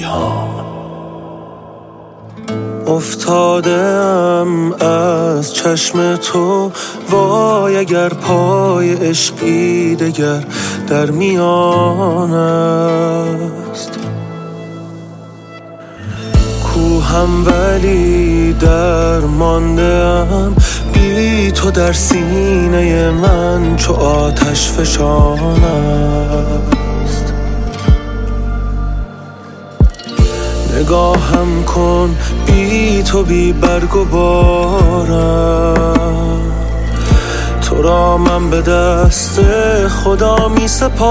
الهام. افتادم از چشم تو، وای اگر پای عشقی دگر در میان است. کوهم ولی درمانده‌ام، بی تو در سینه من چو آتش فشان است. نگاهم کن بی تو بی برگ و بارم، تو را من به دست خدا می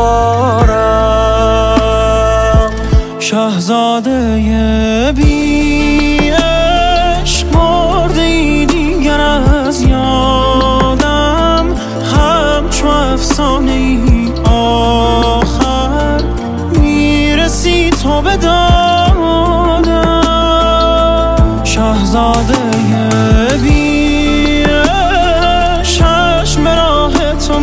سپارم. شاهزاده بی عشق مرده ای دیگر از یادم، همچو افسانه ای آخر میرسی تو به دادم. شاهزاده بی عشق چشم به راه تو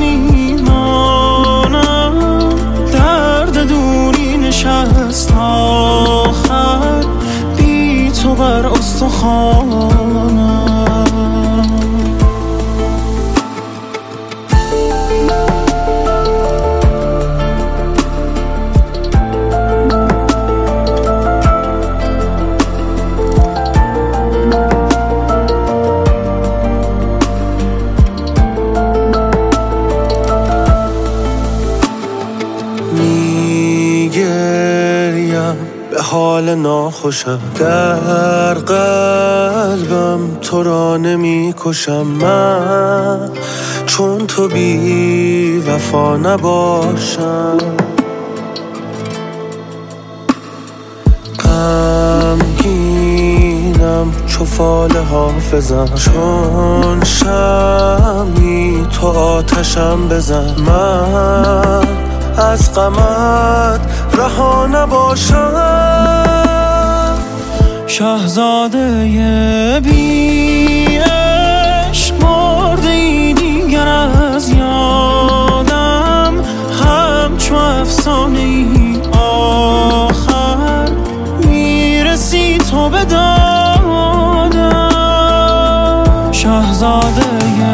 میمانم، درد دوری نشست آخر بی تو بر استخوانم. به حال ناخوشم در قلبم، تو را نمی کشم من چون تو بی وفا نباشم. غمگینم چو فال حافظم، چون شمعی تو آتشم بزن، من از غمت رها نباشم. شاهزاده بی عشق مرده ای دیگر از یادم، همچو افسانه ای آخر میرسی تو به دادم. شاهزاده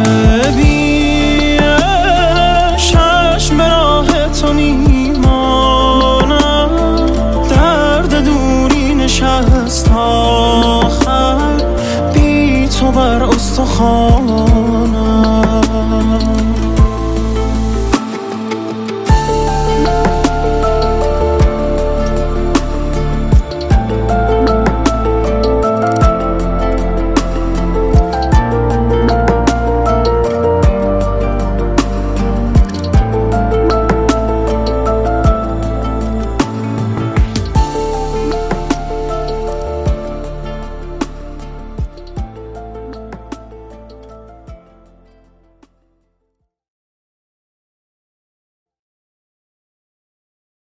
بی عشق چشم به راه تو میمانم، درد دوری نشست آخر بی تو بر استخوان.